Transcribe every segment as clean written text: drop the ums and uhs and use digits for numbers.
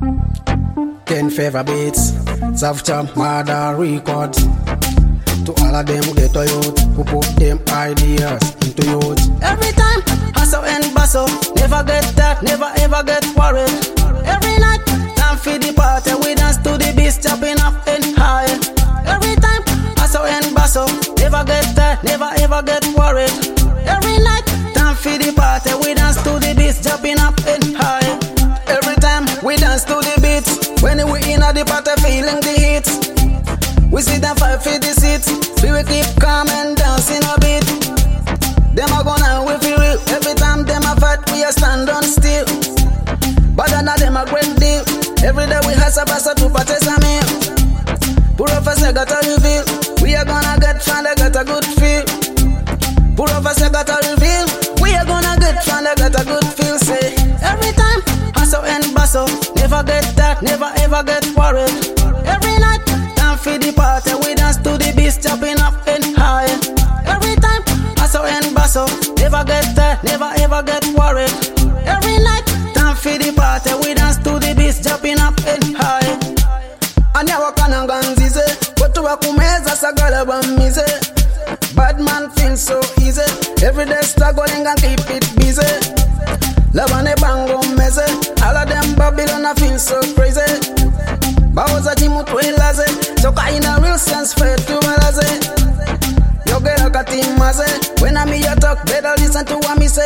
10 favor beats, Savcha, Murder Records. To all of them ghetto youth who put them ideas into youth. Every time, hustle and bustle, never get that, never ever get worried. Every night, time for the party, we dance to the beat, chopping up and high. Every time, hustle and bustle, never get that, never ever get worried. Every night, time for the party, we dance to the beat, chopping up and high. Every time, we dance to the beats, when we in the party, feeling the hits. We sit and fight for the seats. We will keep calm and dancing a bit. Them are gonna we feel real. Every time them a fight, we are stand on still. But now them a great deal. Every day we hustle to purchase a meal. Professor got a reveal. We are gonna get fun, they got a good feel. Professor got a reveal. We are gonna get fun, they got a good feel. Say every time hustle and bustle, never get that, never ever get worried. Every night. For the party, we dance to the beat, chopping up and high. Every time, hustle and bustle, never get that, never ever get worried. Every night, time for the party, we dance to the beat, chopping up and high. Anya wakana nganzize, watu wakumeza sagala bamize. Bad man feels so easy, every day struggling and keep it busy. Labane bango meze, all of them Babylon I feel so crazy. Bawoza timu tuilaze, soka ina real sense fair to malaze. Yo get a katimaze, when I'm here talk, better listen to what me say.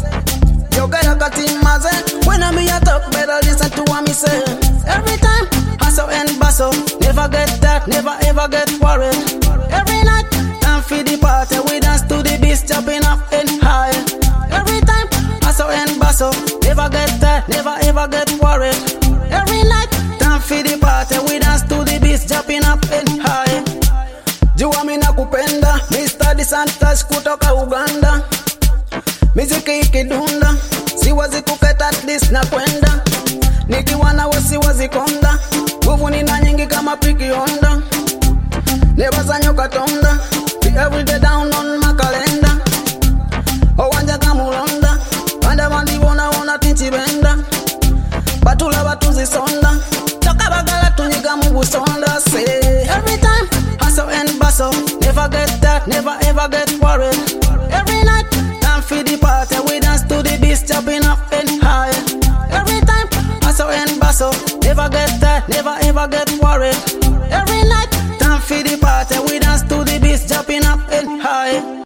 Yo get a katimaze, when I'm here talk, better listen to what me say. Every time, hustle and bustle, never get that, never ever get worried. Every night, time for the party, we dance to the beat, chopping up and high. Every time, hustle and bustle, never get that, never ever get worried. Every night, for the party, we dance to the beat, jumping up and high. Jua mina kupenda, Mr. DeSantis kutoka Uganda. Miziki ikidunda, siwazi kuketa this na kwenda. Nikiwa nawe siwazi konda, nguvu nina nyingi kama piki Honda. Nebaza nyoka tonda, be everyday down on my calendar. Owanja kamulonda, panda mandi wona tinchi benda. Batula batuzi sonda. Every time, hustle and bustle, never get that, never ever get worried. Every night, time for the party, we dance to the beat, chopping up and high. Every time, hustle and bustle, never get that, never ever get worried. Every night, time for the party, we dance to the beat, chopping up.